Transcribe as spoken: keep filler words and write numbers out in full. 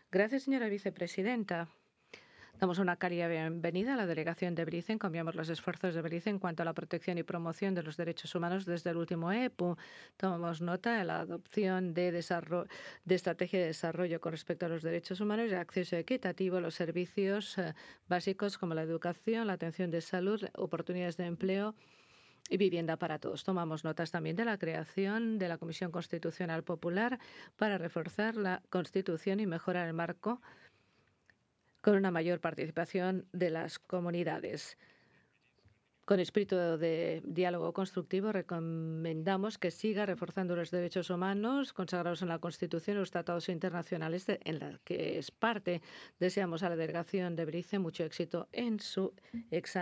Gracias, señora vicepresidenta. Damos una cálida bienvenida a la delegación de Belice. Encomiamos los esfuerzos de Belice en cuanto a la protección y promoción de los derechos humanos desde el último E P U. Tomamos nota de la adopción de, de estrategia de desarrollo con respecto a los derechos humanos y acceso equitativo a los servicios eh, básicos como la educación, la atención de salud, oportunidades de empleo y vivienda para todos. Tomamos notas también de la creación de la Comisión Constitucional Popular para reforzar la Constitución y mejorar el marco con una mayor participación de las comunidades. Con espíritu de diálogo constructivo, recomendamos que siga reforzando los derechos humanos consagrados en la Constitución y los tratados internacionales de, en los que es parte. Deseamos a la delegación de Belice mucho éxito en su examen.